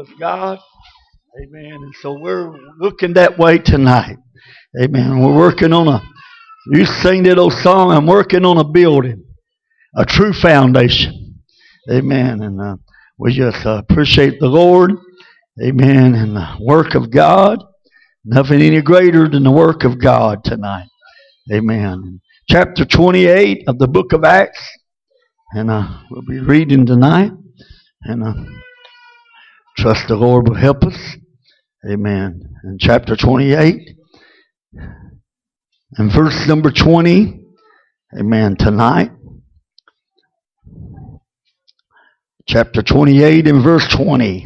with God. Amen. And so we're looking that way tonight. Amen. We're working on you sing that old song, I'm working on a building, a true foundation. Amen. And we just appreciate the Lord. Amen. And the work of God. Nothing any greater than the work of God tonight. Amen. Chapter 28 of the book of Acts. And we'll be reading tonight. And trust the Lord will help us. Amen. In chapter 28 and verse number 20. Amen. Tonight. Chapter 28 and verse 20.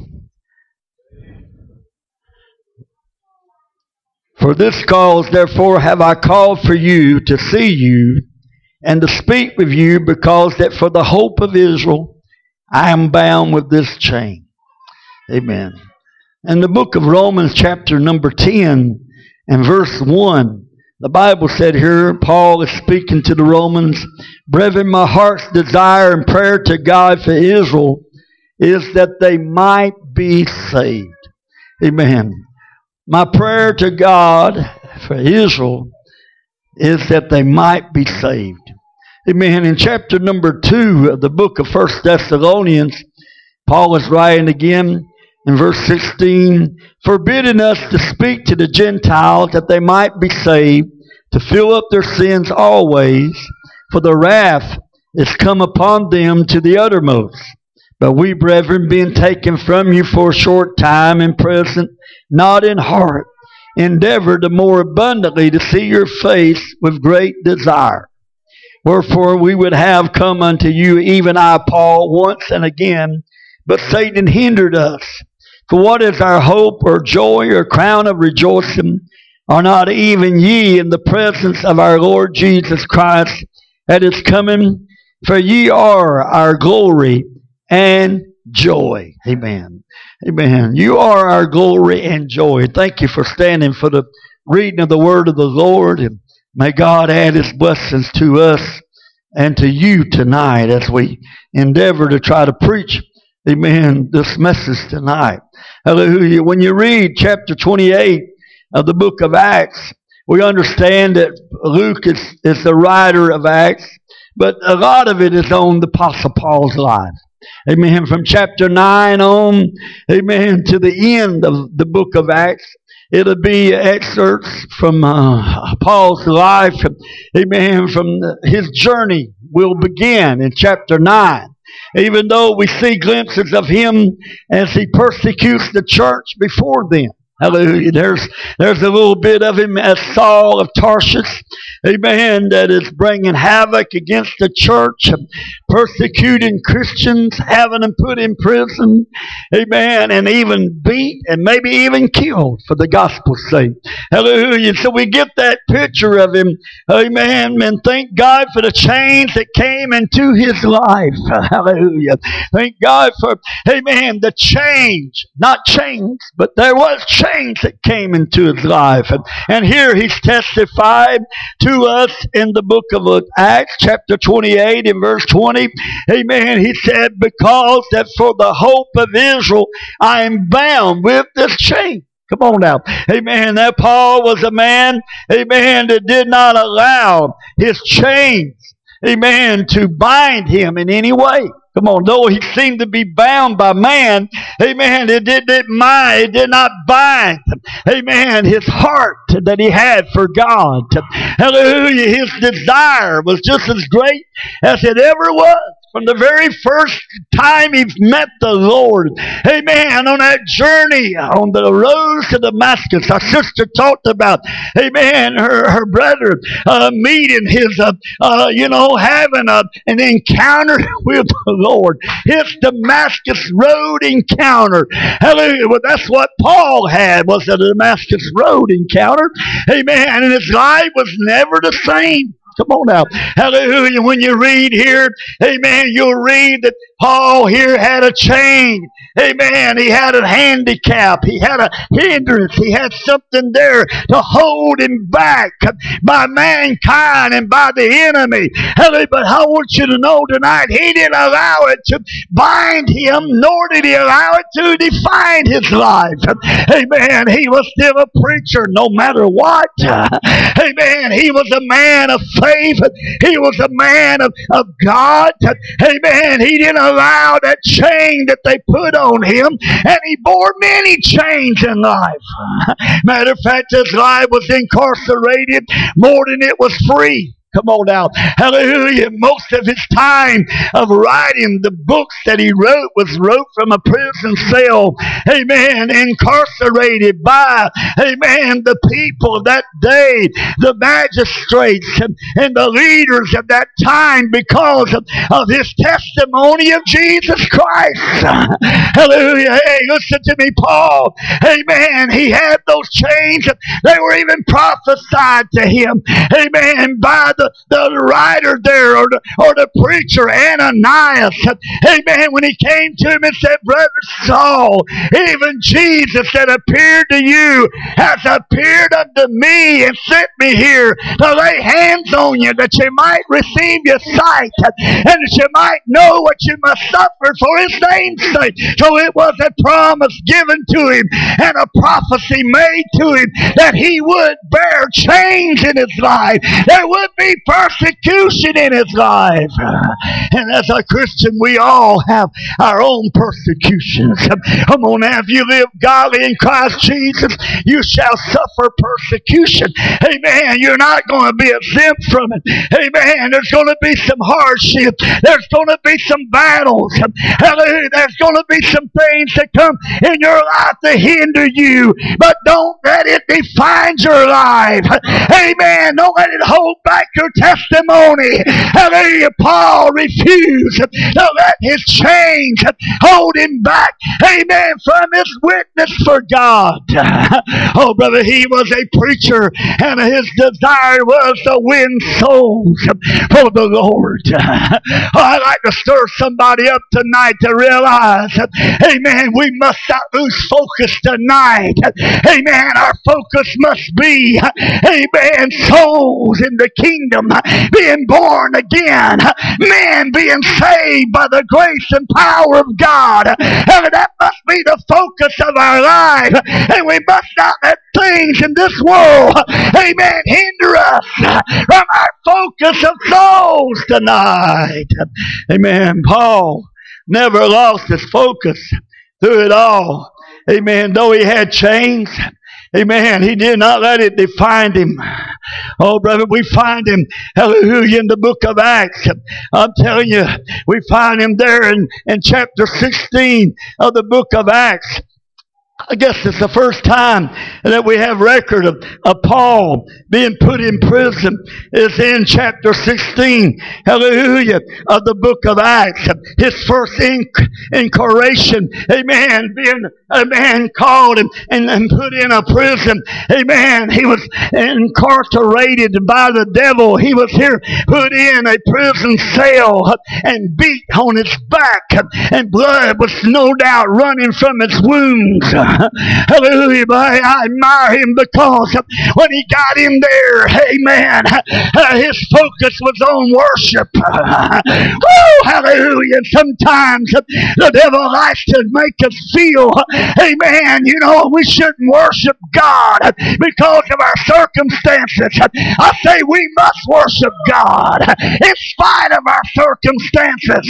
For this cause, therefore, have I called for you to see you and to speak with you, because that for the hope of Israel I am bound with this chain. Amen. In the book of Romans, chapter number 10 and verse 1, the Bible said here, Paul is speaking to the Romans, Brethren, my heart's desire and prayer to God for Israel is that they might be saved. Amen. My prayer to God for Israel is that they might be saved. Amen. In chapter number 2 of the book of 1 Thessalonians, Paul is writing again in verse 16, forbidding us to speak to the Gentiles that they might be saved, to fill up their sins always, for the wrath is come upon them to the uttermost. But we, brethren, being taken from you for a short time in present, not in heart, endeavor the more abundantly to see your face with great desire. Wherefore we would have come unto you, even I, Paul, once and again, but Satan hindered us. For what is our hope or joy or crown of rejoicing? Are not even ye in the presence of our Lord Jesus Christ at his coming? For ye are our glory and joy. Amen. Amen. You are our glory and joy. Thank you for standing for the reading of the word of the Lord. And may God add his blessings to us and to you tonight as we endeavor to try to preach, amen, this message tonight. Hallelujah. When you read chapter 28 of the book of Acts, we understand that Luke is the writer of Acts, but a lot of it is on the Apostle Paul's life. Amen. From chapter 9 on, amen, to the end of the book of Acts, it'll be excerpts from Paul's life. Amen. From his journey will begin in chapter 9. Even though we see glimpses of him as he persecutes the church before them. Hallelujah. There's a little bit of him as Saul of Tarsus, amen, that is bringing havoc against the church, persecuting Christians, having them put in prison, amen, and even beat and maybe even killed for the gospel's sake. Hallelujah. So we get that picture of him, amen, and thank God for the change that came into his life. Hallelujah. Thank God for, amen, the change, not change, but there was change that came into his life. And here he's testified to us in the book of Acts, chapter 28 and verse 20. Amen. He said, because that for the hope of Israel, I am bound with this chain. Come on now. Amen. That Paul was a man, amen, that did not allow his chains, amen, to bind him in any way. Come on, though he seemed to be bound by man, amen, it did not bind, amen, his heart that he had for God. Hallelujah, his desire was just as great as it ever was. From the very first time he met the Lord, amen, on that journey, on the road to Damascus, our sister talked about, amen, her brother meeting his, having an encounter with the Lord. His Damascus Road encounter. Hallelujah. Well, that's what Paul had, was a Damascus Road encounter. Amen. And his life was never the same. Come on now. Hallelujah. When you read here, amen, you'll read that Paul here had a chain. Amen. He had a handicap. He had a hindrance. He had something there to hold him back by mankind and by the enemy. But I want you to know tonight, he didn't allow it to bind him, nor did he allow it to define his life. Amen. He was still a preacher no matter what. Amen. He was a man of faith. He was a man of God. Amen. He didn't allow that chain that they put on him, and he bore many chains in life. Matter of fact, his life was incarcerated more than it was free. Come on now. Hallelujah. Most of his time of writing the books that he wrote was wrote from a prison cell. Amen. Incarcerated by, amen, the people that day, the magistrates and the leaders of that time because of his testimony of Jesus Christ. Hallelujah. Hey, listen to me, Paul. Amen. He had those chains. They were even prophesied to him. Amen. By the writer there or the preacher Ananias. Amen. When he came to him and said, Brother Saul, even Jesus that appeared to you has appeared unto me and sent me here to lay hands on you that you might receive your sight and that you might know what you must suffer for his name's sake. So it was a promise given to him and a prophecy made to him that he would bear chains in his life. There would be persecution in his life. And as a Christian, we all have our own persecutions. Come on now, if you live godly in Christ Jesus, you shall suffer persecution. Amen. You're not going to be exempt from it. Amen. There's going to be some hardship. There's going to be some battles. Hallelujah. There's going to be some things that come in your life to hinder you. But don't let it define your life. Amen. Don't let it hold back your testimony. Hallelujah. Paul refused to let his chains hold him back. Amen. From his witness for God. Oh, brother, he was a preacher and his desire was to win souls for the Lord. Oh, I'd like to stir somebody up tonight to realize, amen, we must not lose focus tonight. Amen. Our focus must be, amen, souls in the kingdom, being born again, men being saved by the grace and power of God. And that must be the focus of our life. And we must not let things in this world, amen, hinder us from our focus of souls tonight. Amen. Paul never lost his focus through it all. Amen. Though he had chains, amen, he did not let it define him. Oh, brother, we find him, hallelujah, in the book of Acts. I'm telling you, we find him there in chapter 16 of the book of Acts. I guess it's the first time that we have record of Paul being put in prison. It's in chapter 16, hallelujah, of the book of Acts. His first incarceration, amen, being a man called and put in a prison. Amen. He was incarcerated by the devil. He was here put in a prison cell and beat on his back, and blood was no doubt running from his wounds. Hallelujah. But I admire him because when he got in there, amen, his focus was on worship. Woo, hallelujah. Sometimes the devil likes to make us feel, amen, you know, we shouldn't worship God because of our circumstances. I say we must worship God in spite of our circumstances.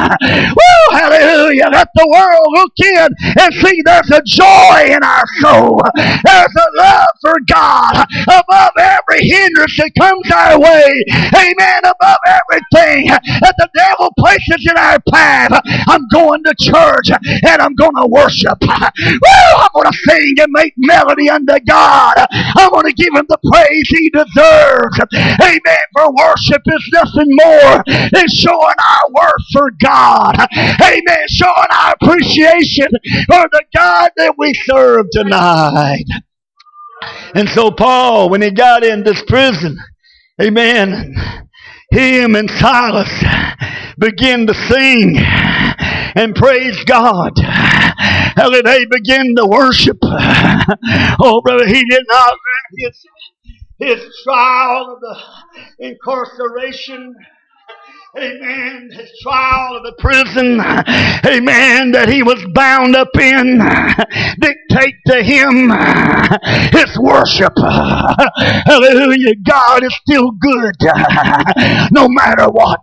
Woo, hallelujah. Let the world look in and see there's a joy in our soul. There's a love for God above every hindrance that comes our way. Amen. Above everything that the devil places in our path. I'm going to church and I'm going to worship. Woo, I'm going to sing and make melody unto God. I'm going to give him the praise he deserves. Amen. For worship is nothing more than showing our worth for God. Amen. Showing our appreciation for the God that we serve tonight. And so Paul, when he got in this prison, amen, him and Silas began to sing and praise God. Hallelujah. They began to worship. Oh, brother, he did not let his trial of the incarceration, amen, his trial of the prison, amen, that he was bound up in, dictate to him his worship. Hallelujah. God is still good no matter what.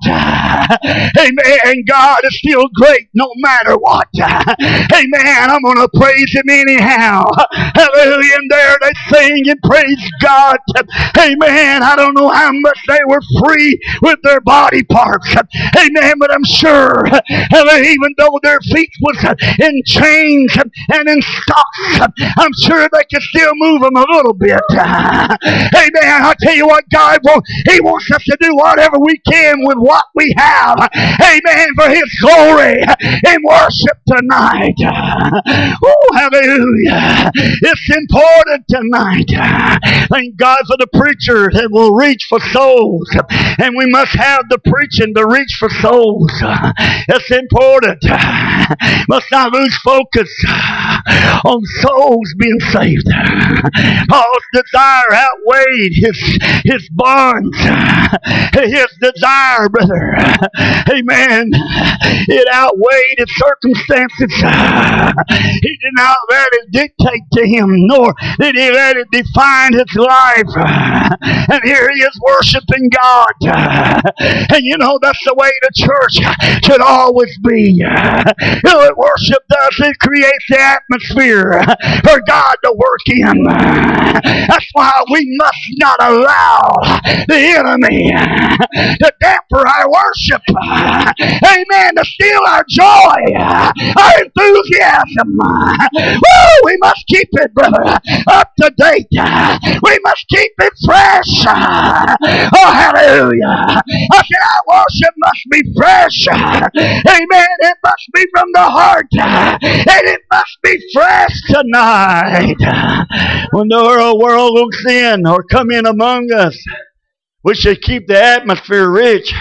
Amen. God is still great no matter what. Amen. I'm going to praise him anyhow. Hallelujah. And there they sing and praise God. Amen. I don't know how much they were free with their body parts. Amen. But I'm sure, even though their feet was in chains and in stocks, I'm sure they could still move them a little bit. Amen. I'll tell you what, God wants. He wants us to do whatever we can with what we have. Amen. For his glory in worship tonight. Oh, hallelujah. It's important tonight. Thank God for the preacher that will reach for souls. And we must have the preaching to reach for souls. It's important. Must not lose focus on souls being saved. Paul's desire outweighed his bonds. His desire, brother. Amen. It outweighed his circumstances. He did not let it dictate to him, nor did he let it define his life. And here he is worshiping God. And you know, that's the way the church should always be. You know what worship does? It creates the atmosphere for God to work in. That's why we must not allow the enemy to damper our worship. Amen. To steal our joy, our enthusiasm. Woo, we must keep it, brother, up to date. We must keep it fresh. Oh, hallelujah. I said our worship must be fresh. Amen. It must be from the heart. And it must be fresh tonight. When the world looks in or come in among us, we should keep the atmosphere rich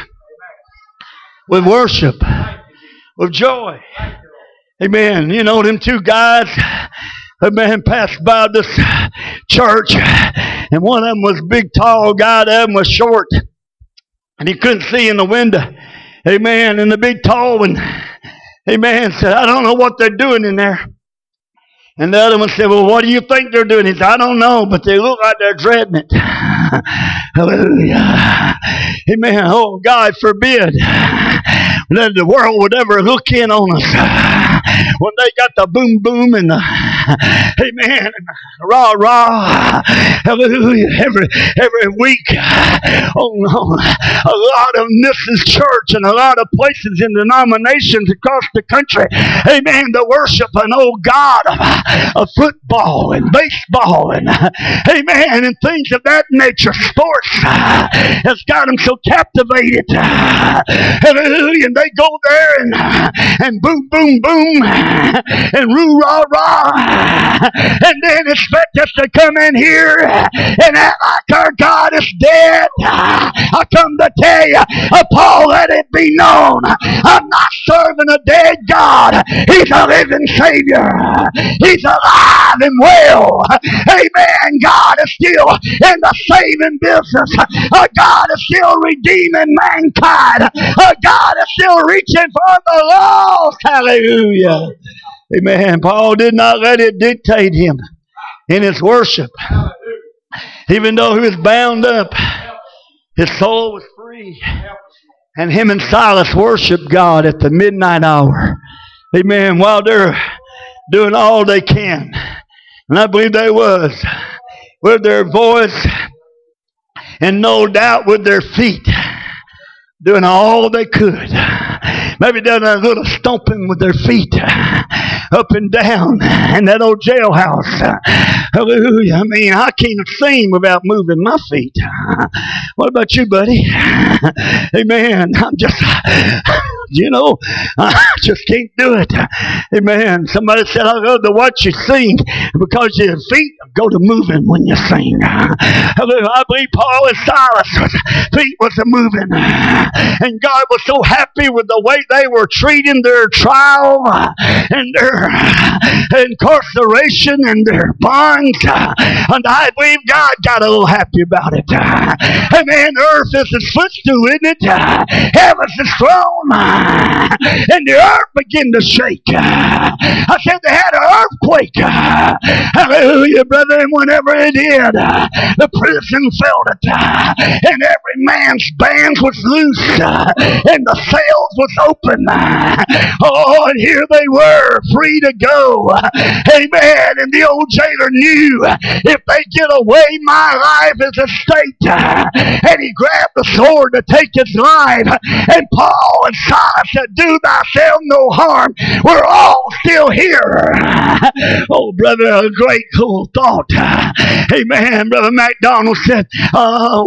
with worship, with joy. Amen. You know, them two guys, amen, passed by this church, and one of them was a big, tall guy, the other one was short, and he couldn't see in the window. Amen. And the big, tall one, amen, said, I don't know what they're doing in there. And the other one said, well, what do you think they're doing? He said, I don't know, but they look like they're dreading it. Hallelujah. Amen. Oh, God forbid that the world would ever look in on us when they got the boom boom and the amen and the rah rah. Hallelujah. Every week on a lot of missions church and a lot of places in denominations across the country. Amen. To worship an old God of football and baseball and amen and things of that nature. Sports has got them so captivated. Hallelujah. And they go there and boom, boom, boom and roo, rah, rah. And then expect us to come in here and act like our God is dead. I come to tell you, Paul, let it be known, I'm not serving a dead God. He's a living Savior. He's alive and well. Amen. God is still in the saving business. God is still redeeming mankind. God is still reaching for the lost. Hallelujah. Amen. Paul did not let it dictate him in his worship. Even though he was bound up, his soul was free. And him and Silas worshiped God at the midnight hour. Amen. While they're doing all they can. And I believe they was. With their voice and no doubt with their feet. Doing all they could. Maybe done a little stomping with their feet. Up and down in that old jailhouse. Hallelujah. I mean, I can't sing without moving my feet. What about you, buddy? Amen. I'm just I just can't do it. Amen. Somebody said, I love to watch you sing because your feet go to moving when you sing. I believe Paul and Silas' feet was moving. And God was so happy with the way they were treating their trial and their incarceration and their bonds. And I believe God got a little happy about it. Amen. Earth is his footstool, isn't it? Heaven's his throne. And the earth began to shake. I said they had an earthquake. Hallelujah, brother. And whenever it did, the prison felt it. And every man's bands was loose. And the cells was open. Oh, and here they were, free to go. Amen. And the old jailer knew, if they get away, my life is at stake. And he grabbed the sword to take his life. And Paul and Silas said, do thyself no harm. We're all still here. Oh, brother, a great cool thought. Amen. Brother MacDonald said, a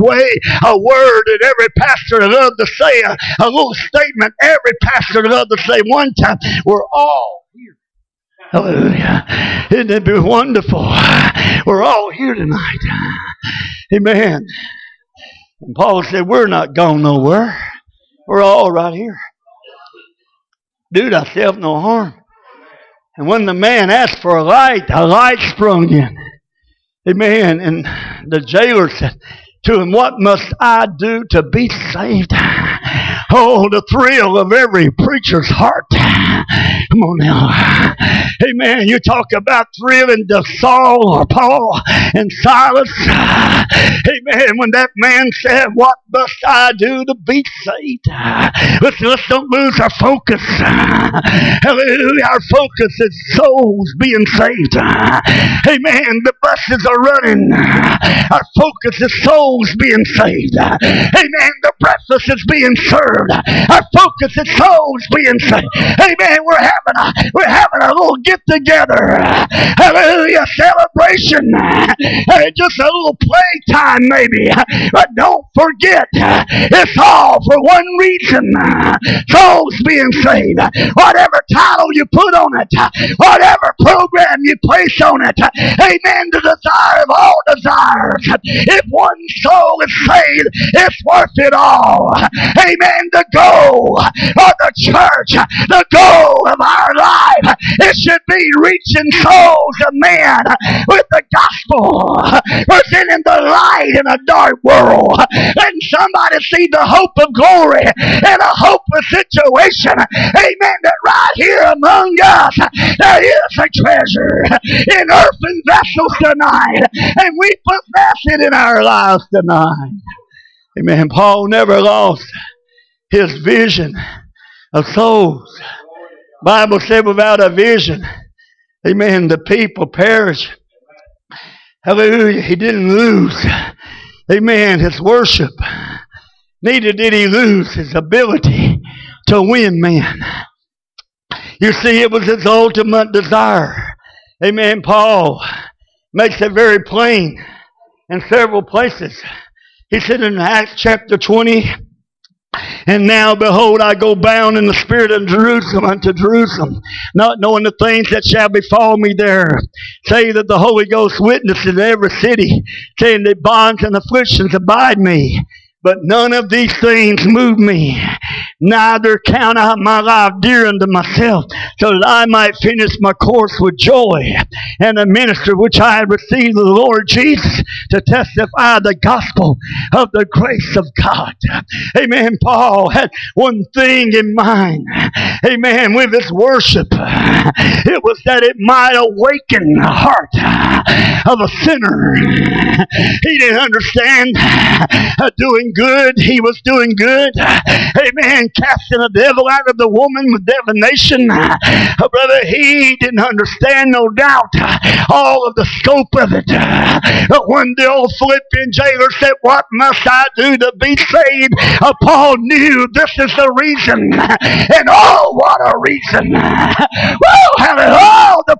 word that every pastor loved to say, a little statement every pastor loved to say one time. We're all here. Hallelujah. Isn't it wonderful? We're all here tonight. Amen. And Paul said, we're not going nowhere. We're all right here. Do thyself no harm. And when the man asked for a light sprung in. Amen. And the jailer said to him, what must I do to be saved? Oh, the thrill of every preacher's heart. Come on now. Amen. You talk about thrilling to Saul or Paul and Silas. Amen. When that man said, what must I do to be saved? Let's don't lose our focus. Hallelujah. Our focus is souls being saved. Amen. The buses are running. Our focus is souls being saved. Amen. The breakfast is being served. Our focus is souls being saved. Amen. We're having a little get together. Hallelujah. Celebration. Just a little playtime maybe. But don't forget, it's all for one reason. Souls being saved. Whatever title you put on it, whatever program you place on it, amen, the desire of all desires. If one soul is saved, it's worth it all. Amen. The goal of the church, the goal of our life, it should be reaching souls of men with the gospel, presenting the light in a dark world. Letting somebody see the hope of glory in a hopeless situation. Amen. That right here among us, there is a treasure in earthen vessels tonight, and we possess it in our lives tonight. Amen. Paul never lost his vision of souls. Bible said without a vision, amen, the people perish. Hallelujah. He didn't lose, amen, his worship. Neither did he lose his ability to win men. You see, it was his ultimate desire. Amen. Paul makes it very plain in several places. He said in Acts chapter 20, and now, behold, I go bound in the spirit of Jerusalem unto Jerusalem, not knowing the things that shall befall me there. Say that the Holy Ghost witnesses in every city, saying that bonds and afflictions abide me. But none of these things move me. Neither count I my life dear unto myself, so that I might finish my course with joy, and the ministry which I had received of the Lord Jesus, to testify the gospel of the grace of God. Amen. Paul had one thing in mind. Amen. With his worship, it was that it might awaken the heart of a sinner. He didn't understand doing good. He was doing good. Amen. Casting the devil out of the woman with divination. Brother, he didn't understand, no doubt, all of the scope of it. But when the old Philippian jailer said, what must I do to be saved? Paul knew this is the reason. And oh, what a reason. Well, hallelujah. Oh, the purpose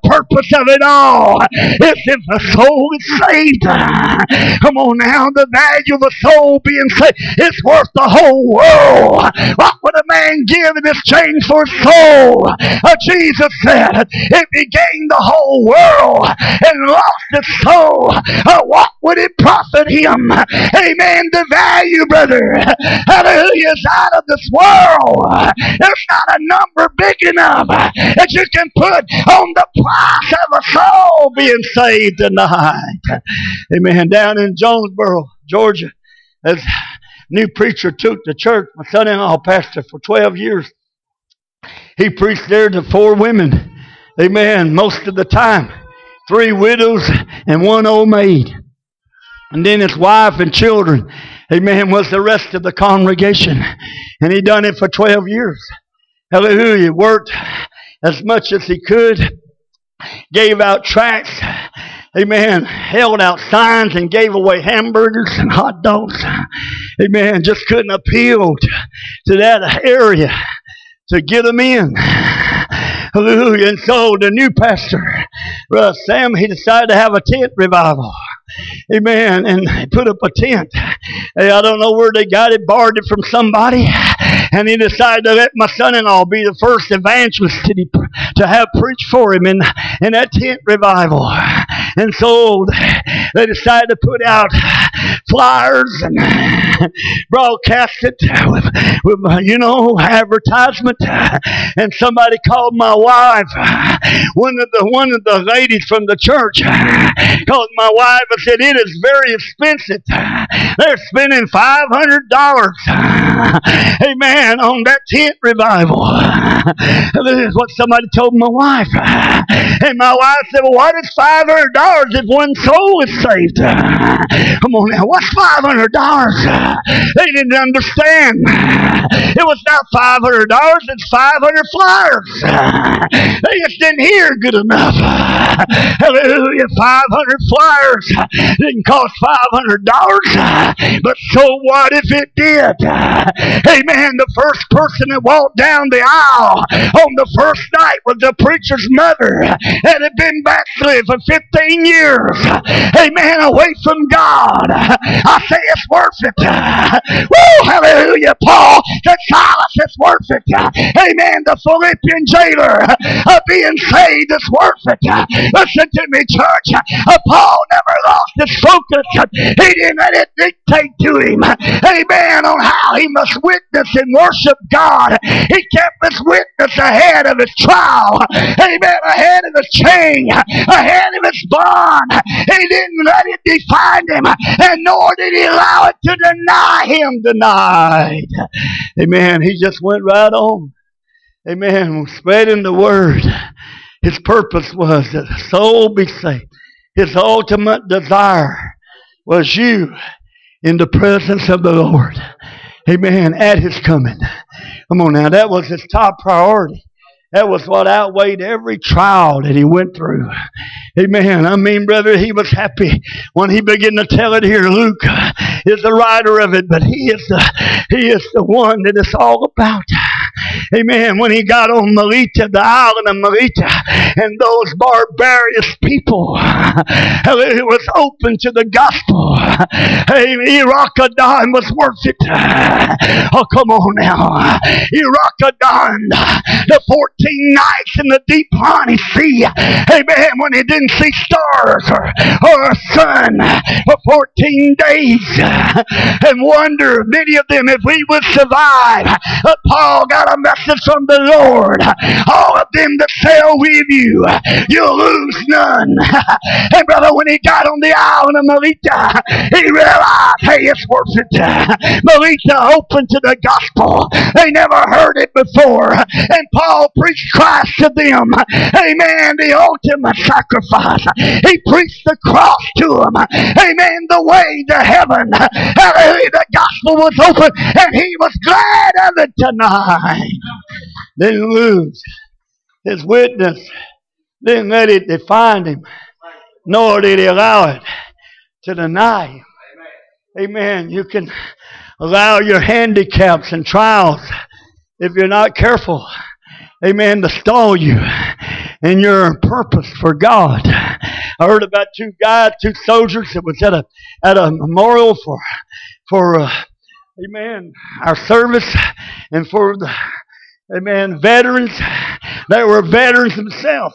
purpose of it all is if a soul is saved. Come on now, the value of a soul being saved is worth the whole world. What would a man give in exchange for a soul? Jesus said, if he gained the whole world and lost his soul, what would it profit him? Amen. The value, brother, hallelujah, is out of this world. There's not a number big enough that you can put on the price of a soul being saved tonight. Amen. Down in Jonesboro, Georgia, as new preacher took the church, my son-in-law pastor for 12 years. He preached there to 4 women. Amen. Most of the time. 3 widows and 1 old maid. And then his wife and children, amen, was the rest of the congregation. And he done it for 12 years. Hallelujah. Worked as much as he could. Gave out tracts. Amen. Held out signs and gave away hamburgers and hot dogs. Amen. Just couldn't appeal to that area to get them in. Hallelujah. And so the new pastor, Brother Sam, he decided to have a tent revival. Amen. And he put up a tent. Hey, I don't know where they got it, borrowed it from somebody. And he decided to let my son-in-law be the first evangelist to have preached for him in that tent revival. And so they decided to put out flyers and broadcast it with advertisement. And somebody called my wife, one of the ladies from the church, called my wife and said, it is very expensive. They're spending $500, amen, on that tent revival. This is what somebody told my wife. And my wife said, well, what is $500 if one soul is saved? Come on now, what's $500? They didn't understand. It was not $500, it's 500 flyers. They just didn't hear good enough. Hallelujah, 500 flyers didn't cost $500, but so what if it did? Amen. The first person that walked down the aisle on the first night was the preacher's mother that had been backslid for 15 years. Amen. Away from God. I say it's worth it. Woo! Hallelujah. Paul said, Silas, it's worth it. Amen. The Philippian jailer being saved is worth it. Listen to me, church. Paul never lost his focus. He didn't let it dictate to him. Amen. On how he must witness and worship God. He kept his witness ahead of his trial. Amen. Ahead of his chain. Ahead of his bond. He didn't let it define him. And nor did he allow it to deny him tonight. Amen. He just went right on. Amen. Spreading the word. His purpose was that the soul be saved. His ultimate desire was you in the presence of the Lord. Amen. At His coming. Come on now. That was his top priority. That was what outweighed every trial that he went through. Amen. I mean, brother, he was happy when he began to tell it here. Luke is the writer of it, but he is the one that it's all about. Amen. When he got on Melita, the island of Melita, and those barbarous people, it was open to the gospel. Iraqadon was worth it. Oh, come on now. Iraqadon, the 14 nights in the deep Honey Sea. Amen. When he didn't see stars or a sun for 14 days and wonder, many of them, if we would survive. But Paul got a message from the Lord. All of them that sail with you, you'll lose none. And brother, when he got on the island of Melita, he realized, hey, it's worth it. Melita opened to the gospel. They never heard it before. And Paul preached Christ to them. Amen. The ultimate sacrifice. He preached the cross to them. Amen. The way to heaven. Hallelujah. The gospel was open and he was glad of it tonight. Didn't lose his witness. Didn't let it define him. Nor did he allow it to deny him. Amen. You can allow your handicaps and trials, if you're not careful, amen, to stall you. in your purpose for God. I heard about two soldiers that was at a memorial for amen, our service, and for the amen veterans. They were veterans themselves,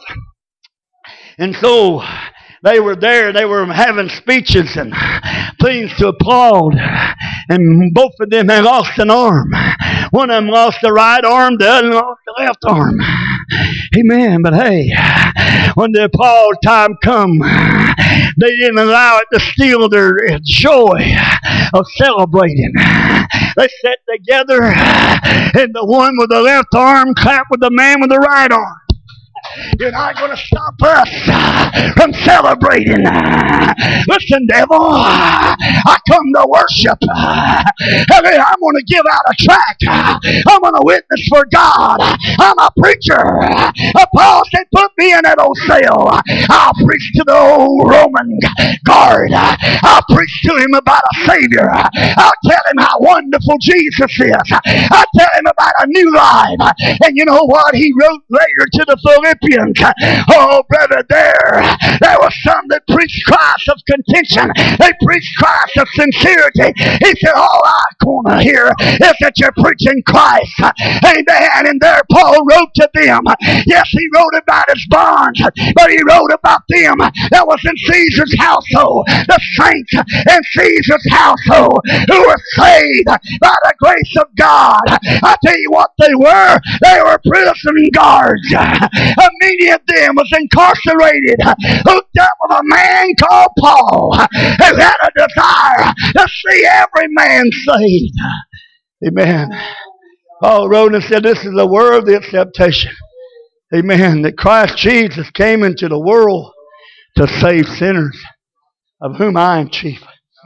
and so they were there. They were having speeches and things to applaud, and both of them had lost an arm. One of them lost the right arm, the other lost the left arm. Amen. But hey, when the applause time come, they didn't allow it to steal their joy of celebrating. They sat together, and the one with the left arm clapped with the man with the right arm. You're not going to stop us from celebrating. Listen, devil, I come to worship. I'm going to give out a tract. I'm going to witness for God. I'm a preacher. Paul said, put me in that old cell. I'll preach to the old Roman guard. I'll preach to him about a Savior. I'll tell him how wonderful Jesus is. I'll tell him about a new life. And you know what? He wrote later to the Philippians. Oh, brother, there were some that preached Christ of contention. They preached Christ of sincerity. He said, all I want to hear is that you're preaching Christ. Amen. And there Paul wrote to them. Yes, he wrote about his bonds, but he wrote about them that was in Caesar's household, the saints in Caesar's household who were saved by the grace of God. I tell you what they were. They were prison guards. Many of them was incarcerated, hooked up with a man called Paul, who had a desire to see every man saved. Amen. Paul wrote and said, this is a worthy acceptation. Amen. That Christ Jesus came into the world to save sinners, of whom I am chief.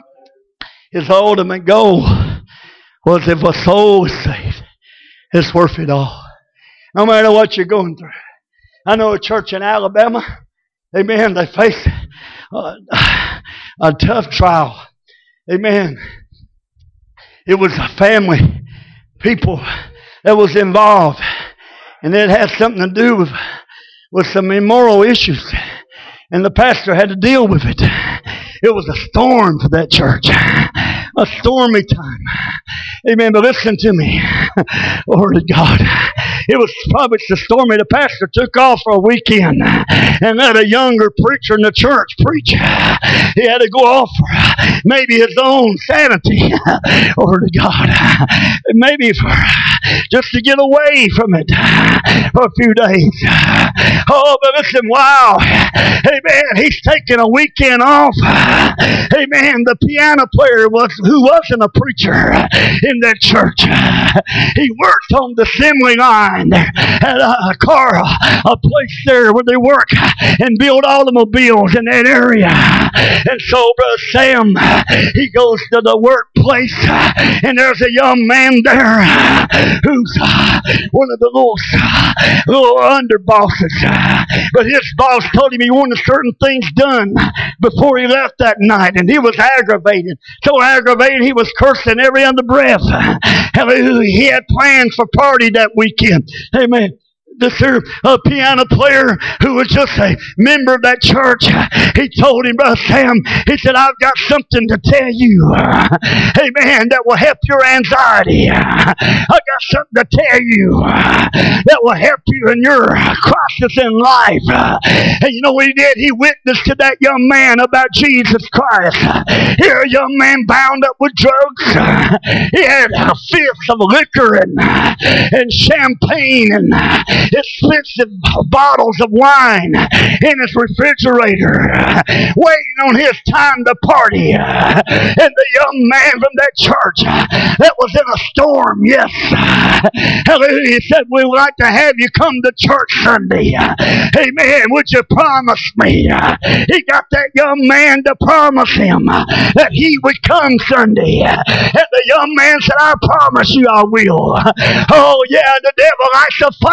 His ultimate goal was if a soul is saved, it's worth it all. No matter what you're going through. I know a church in Alabama, amen, they faced a tough trial. Amen. It was a family, people that was involved, and it had something to do with some immoral issues, and the pastor had to deal with it. It was a storm for that church, a stormy time. Amen. But listen to me. Glory to God. It was probably so stormy the pastor took off for a weekend and let a younger preacher in the church preach. He had to go off for maybe his own sanity. Glory to God. Maybe just to get away from it for a few days. Oh, but listen, wow. Amen. He's taking a weekend off. Amen. The piano player who wasn't a preacher in that church. He worked on the assembly line at a place there where they work and build automobiles in that area. And so Brother Sam, he goes to the workplace, and there's a young man there who's one of the little underbosses. But his boss told him he wanted certain things done before he left that night, and he was aggravated. So aggravated he was cursing every other breath. Hallelujah. He had plans for party that weekend. Amen. This here piano player who was just a member of that church, he told him, Brother Sam, he said, I've got something to tell you, amen, that will help your anxiety. I've got something to tell you that will help you in your crisis in life. And you know what he did? He witnessed to that young man about Jesus Christ. Here a young man bound up with drugs. He had fifths of liquor and champagne and expensive bottles of wine in his refrigerator, waiting on his time to party. And the young man from that church that was in a storm, yes, hallelujah, he said, we would like to have you come to church Sunday. Amen. Would you promise me? He got that young man to promise him that he would come Sunday. And the young man said, I promise you I will. Oh yeah, the devil likes to fight those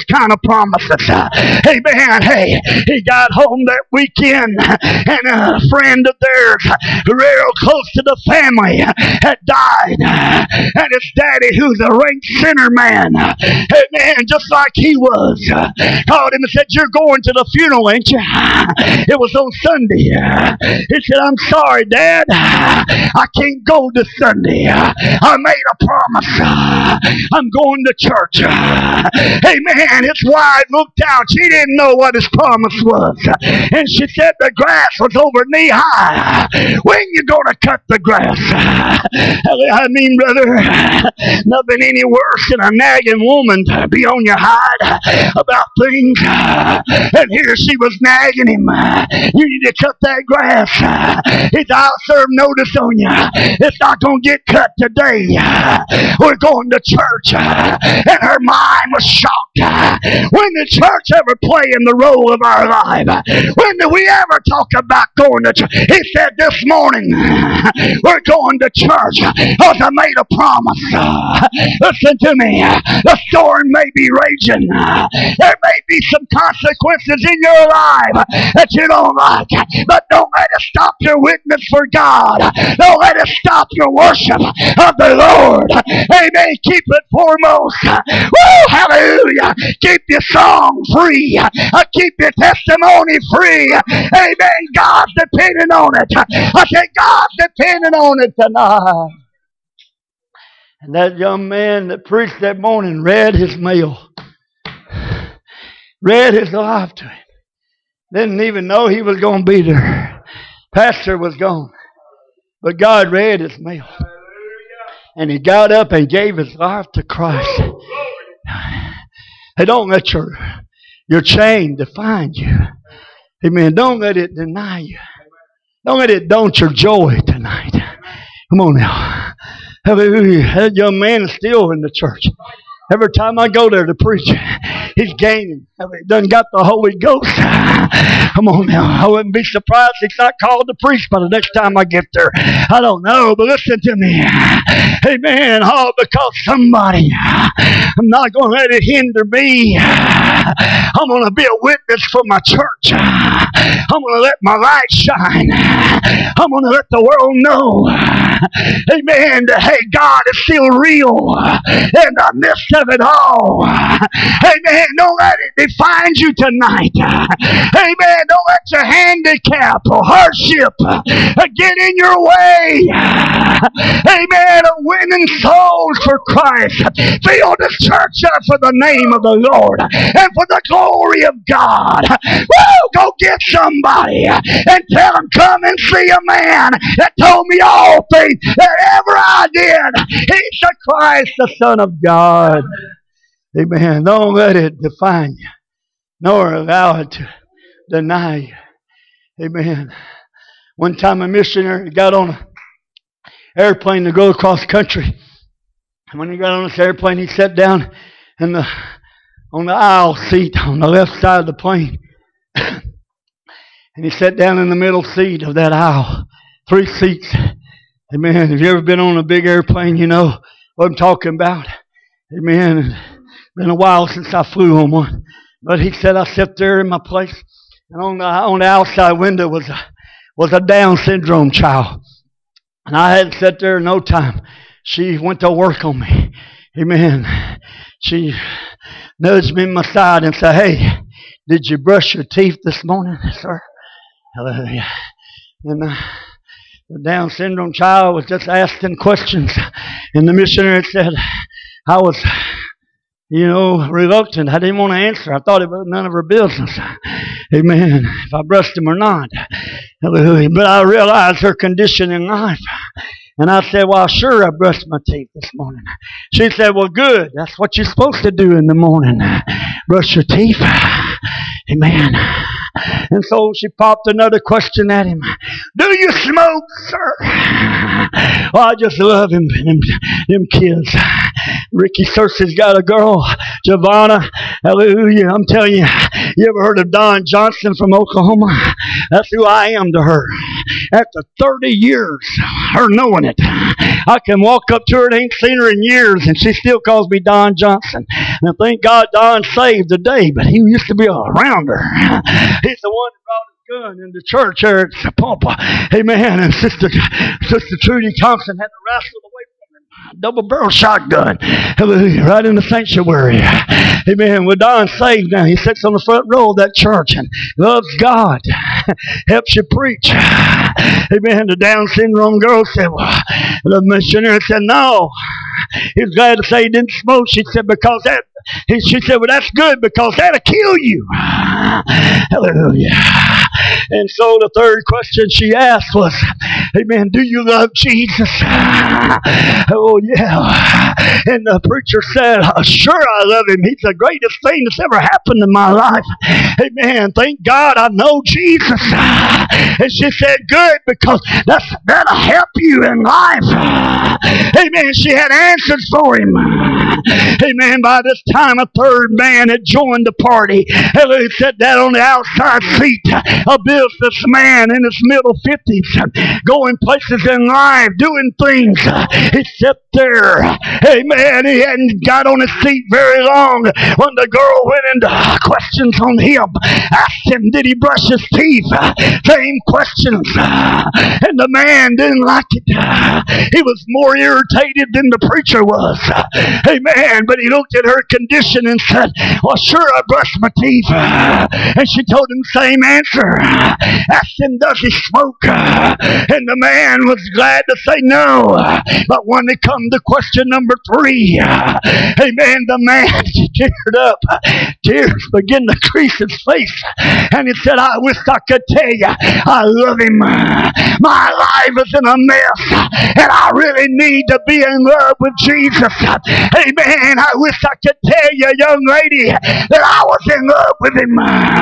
those kind of promises. Amen. Hey, he got home that weekend, and a friend of theirs, real close to the family, had died. And his daddy, who's a ranked sinner man, amen, just like he was, called him and said, "You're going to the funeral, ain't you?" It was on Sunday. He said, "I'm sorry, Dad. I can't go this Sunday. I made a promise. I'm going to church." Amen. His wife looked out. She didn't know what his promise was. And she said the grass was over knee high. When you going to cut the grass? I mean, brother, nothing any worse than a nagging woman to be on your hide about things. And here she was nagging him. "You need to cut that grass. It's I'll serve notice on you. It's not going to get cut today. We're going to church." And her mind was shocked. When did church ever play in the role of our life? When did we ever talk about going to church? He said, "This morning we're going to church because I made a promise." Listen to me. The storm may be raging. There may be some consequences in your life that you don't like, but don't let it stop your witness for God. Don't let it stop your worship of the Lord. Amen. Keep it foremost. Woo, hallelujah. Keep your song free. Keep your testimony free. Amen. God's depending on it. I said, God's depending on it tonight. And that young man that preached that morning read his mail. Read his life to him. Didn't even know he was going to be there. Pastor was gone. But God read his mail. And he got up and gave his life to Christ. Hey, don't let your chain define you. Amen. Don't let it deny you. Don't let it daunt your joy tonight. Come on now. Hallelujah. That young man is still in the church. Every time I go there to preach, he's gaining. He done got the Holy Ghost. Come on now. I wouldn't be surprised if he's not called to preach by the next time I get there. I don't know, but listen to me. Amen. All because somebody, I'm not going to let it hinder me. I'm going to be a witness for my church. I'm going to let my light shine. I'm going to let the world know. Amen. That, hey, God is still real in the midst of it all. Amen. Don't let it define you tonight. Amen. Don't let your handicap or hardship get in your way. Amen. Of winning souls for Christ. Fill this church up for the name of the Lord and for the glory of God. Woo! Go get somebody and tell them, "Come and see a man that told me all things that ever I did. He's the Christ, the Son of God." Amen. Don't let it define you, nor allow it to deny you. Amen. One time a missionary got on an airplane to go across country. And when he got on this airplane, he sat down on the aisle seat on the left side of the plane. And he sat down in the middle seat of that aisle. 3 seats. Amen. Have you ever been on a big airplane? You know what I'm talking about. Amen. It's been a while since I flew on one. But he said, I sat there in my place. And on the outside window was a Down syndrome child. And I hadn't sat there in no time. She went to work on me. Amen. She nudged me in my side and said, "Hey, did you brush your teeth this morning, sir?" Hallelujah. And the Down syndrome child was just asking questions. And the missionary said, I was, reluctant. I didn't want to answer. I thought it was none of her business. Amen. If I brushed them or not. Hallelujah. But I realized her condition in life. And I said, "Well, sure, I brushed my teeth this morning." She said, "Well, good. That's what you're supposed to do in the morning. Brush your teeth." Amen. And so she popped another question at him. "Do you smoke, sir?" Well, I just love him, them kids. Ricky Searcy's got a girl, Giovanna. Hallelujah. I'm telling you, you ever heard of Don Johnson from Oklahoma? That's who I am to her. After 30 years, her knowing it, I can walk up to her and ain't seen her in years, and she still calls me Don Johnson. And thank God Don's saved today, but he used to be around her. He's the one that brought his gun into church here at Sapulpa. Amen. And Sister Trudy Thompson had to wrestle away from him. Double-barrel shotgun. Hallelujah. Right in the sanctuary. Amen. Well, Don's saved now. He sits on the front row of that church and loves God. Helps you preach. Amen. The Down syndrome girl said, well, the missionary said, no. He was glad to say he didn't smoke. She said, she said, well, that's good because that'll kill you. Hallelujah. And so the third question she asked was, amen, do you love Jesus? Oh, yeah. And the preacher said, sure I love him. He's the greatest thing that's ever happened in my life. Amen. Thank God I know Jesus. And she said, good, because that'll help you in life. Amen. She had answers for him. Amen. By this time, a third man had joined the party. He sat down on the outside seat. A businessman in his middle 50s, going places in life, doing things. He sat there. Amen. He hadn't got on his seat very long when the girl went into questions on him. Asked him, did he brush his teeth? Same questions. And the man didn't like it. He was more irritated than the preacher was. Amen. But he looked at her condition and said, well, sure, I brushed my teeth. And she told him the same answer. Asked him, does he smoke? And the man was glad to say no. But when it come to question number 3, amen, the man teared up. Tears began to crease his face. And he said, I wish I could tell you I love him. My life is in a mess. And I really need to be in love with Jesus. Amen. I wish I could tell you, young lady, that I was in love with him.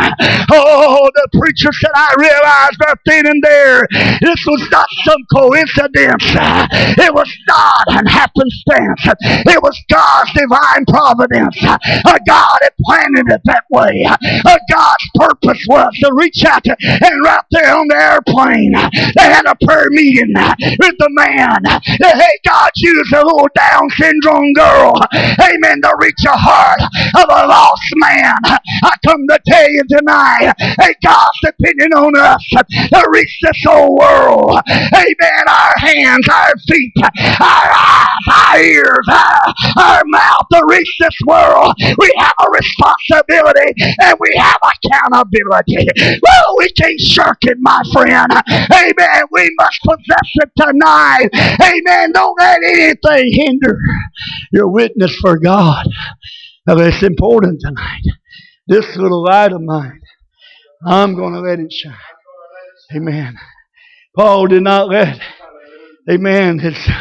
Oh, the preacher said, I realized right then and there, this was not some coincidence. It was God and happenstance. It was God's divine providence. God had planted it that way. God's purpose was to reach out and right there on the airplane, they had a prayer meeting with the man. Hey, God used a little Down syndrome girl, amen, to reach a heart of a lost man. I come to tell you tonight, hey, God's depending on us to reach this whole world. Amen. Our hands, our feet, our eyes, our ears, our mouth to reach this world. We have a responsibility and we have accountability. Well, we can't shirk it, my friend. Amen. We must possess it tonight. Amen. Don't let anything hinder your witness for God. Now, it's important tonight. This little light of mine, I'm going to let it shine. Amen. Paul did not let, amen,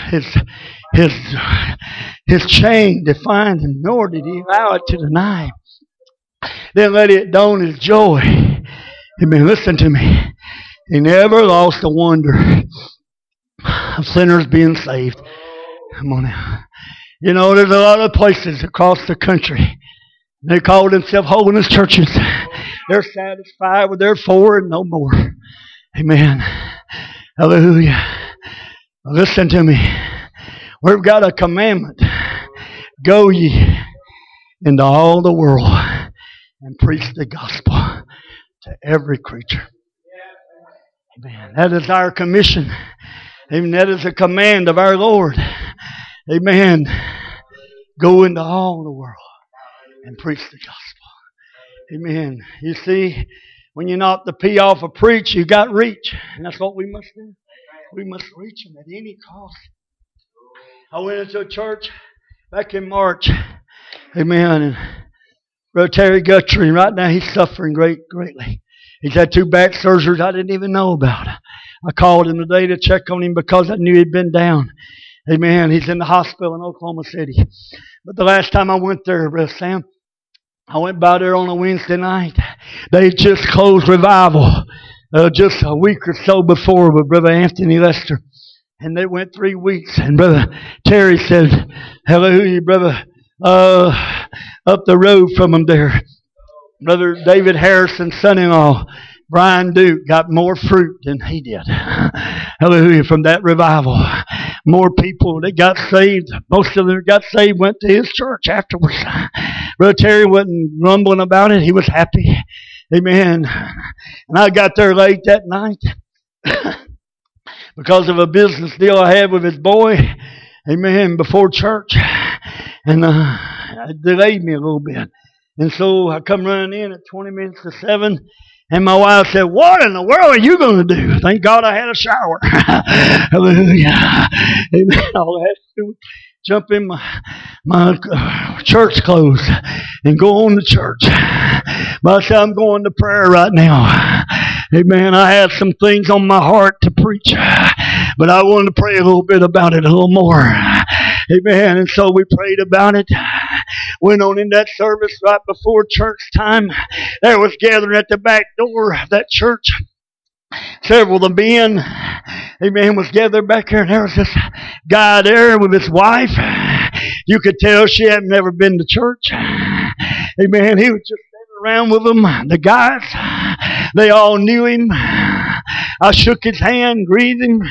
his chain define him, nor did he allow it to deny him. Then let it dawn his joy. Amen. Listen to me. He never lost the wonder of sinners being saved. Come on now. You know, there's a lot of places across the country. They call themselves holiness churches. They're satisfied with their 4 and no more. Amen. Hallelujah. Listen to me. We've got a commandment. Go ye into all the world and preach the gospel to every creature. Amen. That is our commission. Amen. That is a command of our Lord. Amen. Go into all the world and preach the gospel. Amen. You see, when you knock the P off a preach, you got reach. And that's what we must do. We must reach them at any cost. I went into a church back in March. Amen. And Brother Terry Guthrie, right now he's suffering greatly. He's had 2 back surgeries I didn't even know about. I called him today to check on him because I knew he'd been down. Amen. He's in the hospital in Oklahoma City. But the last time I went there, Brother Sam, I went by there on a Wednesday night. They just closed revival just a week or so before with Brother Anthony Lester. And they went 3 weeks. And Brother Terry said, hallelujah, brother, up the road from him there, Brother David Harrison's son-in-law, Brian Duke, got more fruit than he did. Hallelujah, from that revival. more people that got saved. Most of them that got saved went to his church afterwards. Brother Terry wasn't grumbling about it. He was happy. Amen. And I got there late that night because of a business deal I had with his boy. Amen. Before church. And it delayed me a little bit. And so I come running in at 20 minutes to 7. And my wife said, "What in the world are you going to do?" Thank God I had a shower. Hallelujah. Amen. All I had to do was jump in my church clothes and go on to church. But I said, I'm going to prayer right now. Amen. I had some things on my heart to preach, but I wanted to pray a little bit about it a little more. Amen. And so we prayed about it. Went on in that service right before church time. There was gathering at the back door of that church. Several of the men, amen, was gathered back there, and there was this guy there with his wife. You could tell she had never been to church. Amen. He was just sitting around with them. The guys, they all knew him. I shook his hand, greeted him.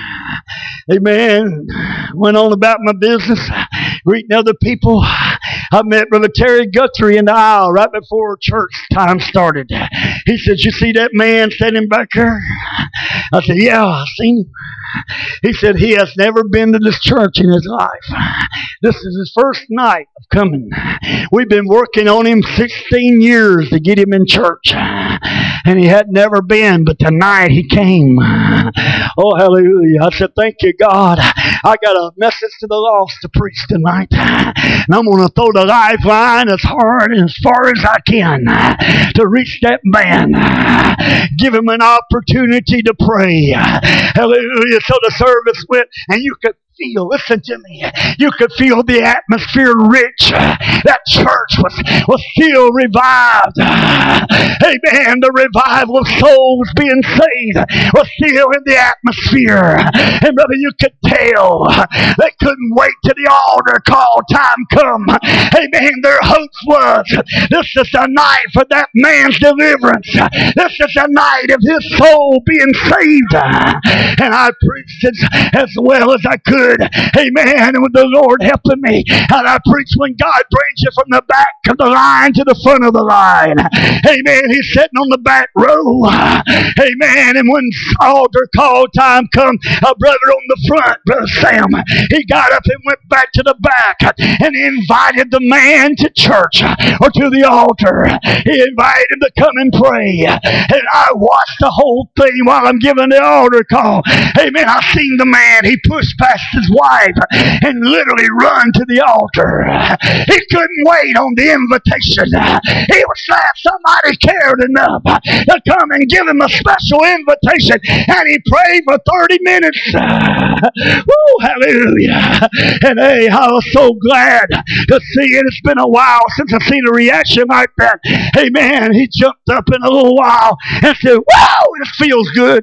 Amen. Went on about my business, greeting other people. I met Brother Terry Guthrie in the aisle right before church time started. He said, "You see that man standing back there?" I said, "Yeah, I seen him." He said, "He has never been to this church in his life. This is his first night of coming. We've been working on him 16 years to get him in church. And he had never been, but tonight he came." Oh, hallelujah. I said, "Thank you, God. I got a message to the lost to preach tonight. And I'm going to throw the lifeline as hard and as far as I can to reach that man. Give him an opportunity to pray." Hallelujah. So the service went, and you could feel, listen to me, you could feel the atmosphere rich. That church was still revived. Amen. The revival of souls being saved was still in the atmosphere. And brother, you could tell they couldn't wait till the altar call time come. Amen. Their hope was, this is the night for that man's deliverance. This is the night of his soul being saved. And I preached it as well as I could. Amen. And with the Lord helping me, and I preach when God brings you from the back of the line to the front of the line. Amen. He's sitting on the back row. Amen. And when altar call time come, a brother on the front, Brother Sam, he got up and went back to the back and he invited the man to church or to the altar. He invited him to come and pray. And I watched the whole thing while I'm giving the altar call. Amen. I seen the man. He pushed past his wife and literally run to the altar. He couldn't wait on the invitation. He was glad somebody cared enough to come and give him a special invitation, and he prayed for 30 minutes. Woo, hallelujah. And hey, I was so glad to see it. It's been a while since I've seen a reaction like that. Amen. He jumped up in a little while and said, "Wow, this feels good."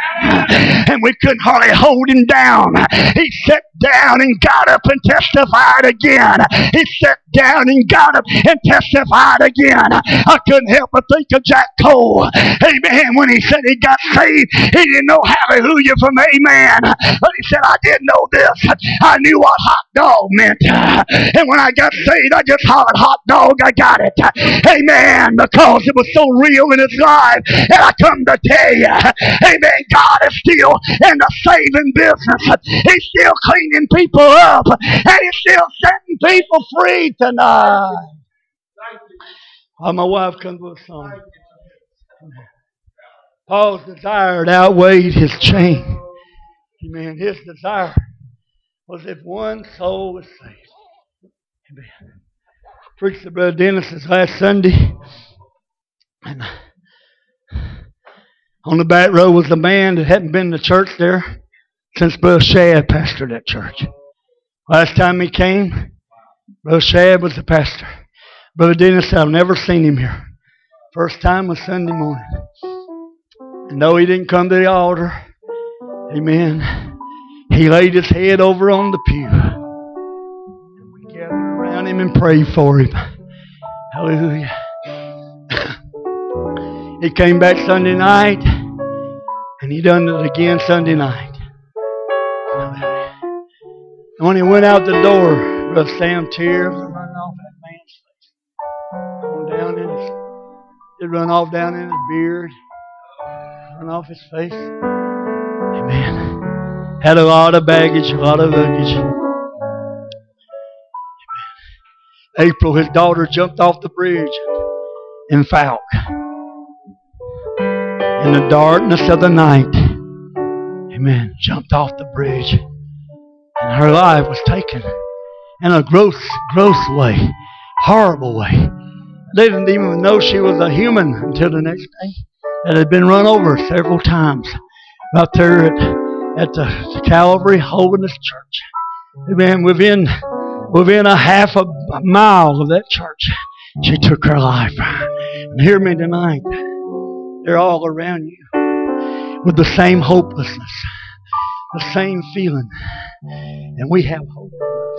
And we couldn't hardly hold him down. He sat down and got up and testified again. He sat down and got up and testified again. I couldn't help but think of Jack Cole. Amen. When he said he got saved, he didn't know hallelujah from amen. But he said, "I did know this. I knew what hot dog meant. And when I got saved, I just hollered hot dog. I got it." Amen. Because it was so real in his life. And I come to tell you, amen, God is still in the saving business. He's still cleaning people up. And he's still setting people free tonight. Oh, my wife comes with a song. Paul's desire outweighed his chain. Amen. His desire was if one soul was saved. Amen. Preached to Brother Dennis this last Sunday. And on the back row was a man that hadn't been to church there since Brother Shad pastored that church. Last time he came, Brother Shad was the pastor. Brother Dennis said, "I've never seen him here." First time was Sunday morning. And though he didn't come to the altar, amen, he laid his head over on the pew. And we gathered around him and prayed for him. Hallelujah. He came back Sunday night, and he done it again Sunday night. And when he went out the door, Brother Sam, tears were running off that man's face. On down in his, it run off down in his beard, run off his face. Amen. Had a lot of baggage, a lot of luggage. April, his daughter, jumped off the bridge in Falk. In the darkness of the night, amen, jumped off the bridge. And her life was taken in a gross way, horrible way. They didn't even know she was a human until the next day. That had been run over several times out there at the Calvary Holiness Church. Amen. Within a half a mile of that church, she took her life. And hear me tonight. They're all around you with the same hopelessness, the same feeling. And we have hope.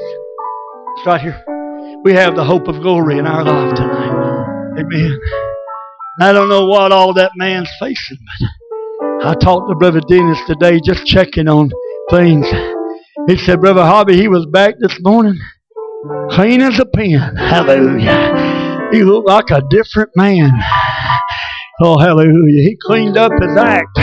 It's right here. We have the hope of glory in our life tonight. Amen. And I don't know what all that man's facing, but I talked to Brother Dennis today just checking on things. He said, Brother Hobby, he was back this morning clean as a pin. Hallelujah. He looked like a different man. Oh, hallelujah. He cleaned up his act.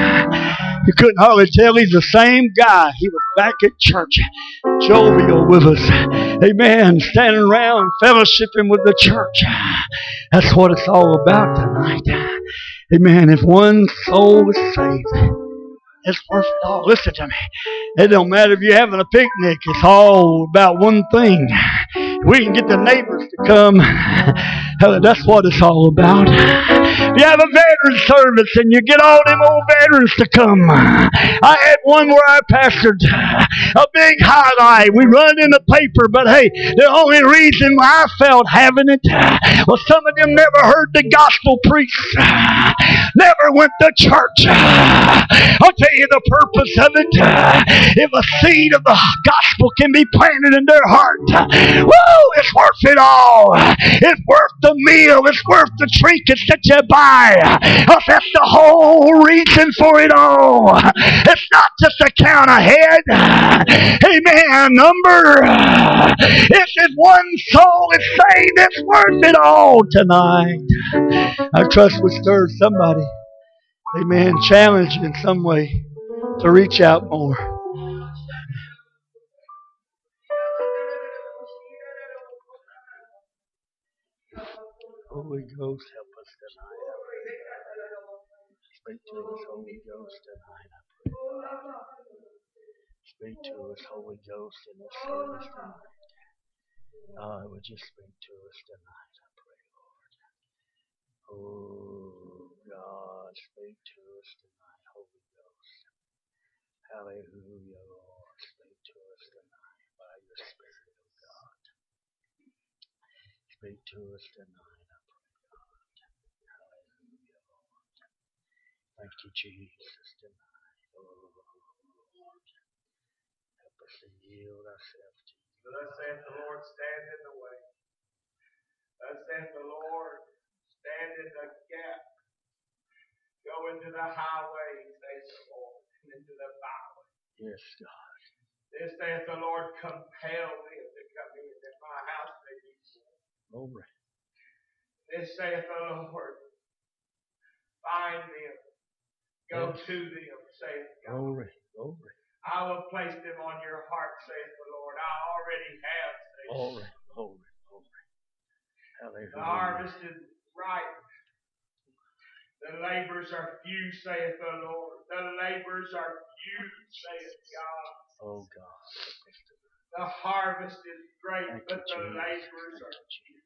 You couldn't hardly tell he's the same guy. He was back at church, jovial with us. Amen. Standing around fellowshipping with the church. That's what it's all about tonight. Amen. If one soul is saved, it's worth it all. Listen to me. It don't matter if you're having a picnic. It's all about one thing. We can get the neighbors to come. That's what it's all about. If you have a veteran service and you get all them old veterans to come. I had one where I pastored a big highlight. We run in the paper, but hey, the only reason I felt having it was some of them never heard the gospel preached. Never went to church. I'll tell you the purpose of it. If a seed of the gospel can be planted in their heart, woo, it's worth it all. It's worth the meal. It's worth the trinkets that you buy. That's the whole reason for it all. It's not just a count ahead. Amen. Number. If one soul is saved, it's worth it all tonight. I trust we stirred somebody. Amen. Challenged in some way to reach out more. Holy Ghost, help us tonight. Speak to us, Holy Ghost, tonight. I pray. Speak to us, Holy Ghost, in this service tonight. Would you speak to us tonight? I pray, Lord. Oh, God, speak to us tonight, Holy Ghost. Hallelujah, Lord. Speak to us tonight by your Spirit, oh God. Speak to us tonight, I pray, God. Hallelujah, Lord. Thank you, Jesus, tonight. Oh, Lord. Help us to yield ourselves to you. Thus saith the Lord, stand in the way. Thus saith the Lord, stand in the gap. Go into the highway, saith the Lord, and into the byway. Yes, God. This saith the Lord, compel them to come in, that my house may be full. Glory. This saith the Lord, find them, go to them, saith God. Glory, glory. I will place them on your heart, saith the Lord. I already have, saith glory, glory, glory. Hallelujah. The harvest is ripe. The labors are few, saith the Lord. The labors are few, saith God. Oh God. The harvest is great, but the labors are few.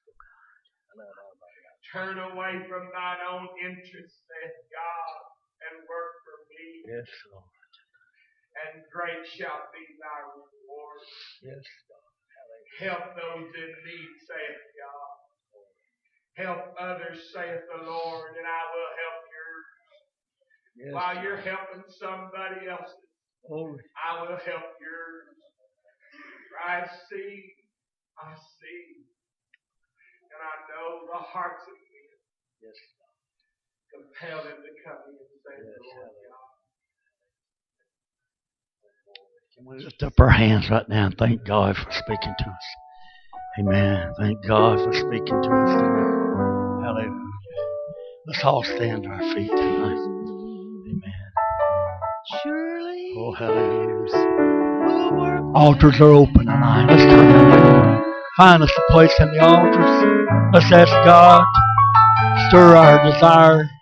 Turn away from thine own interest, saith God, and work for me. Yes, Lord. And great shall be thy reward. Yes, God. Help those in need, saith God. Help others, saith the Lord, and I will help yours. Yes, while you're helping somebody else's, I will help yours. For I see, and I know the hearts of men. Yes, God. Compel them to come in, saith the Lord God. Can we lift up our hands right now and thank God for speaking to us? Amen. Thank God for speaking to us tonight. Hallelujah. Let's all stand to our feet tonight. Amen. Surely. Oh, hallelujah. Altars are open tonight. Let's turn to find us a place in the altars. Let's ask God to stir our desire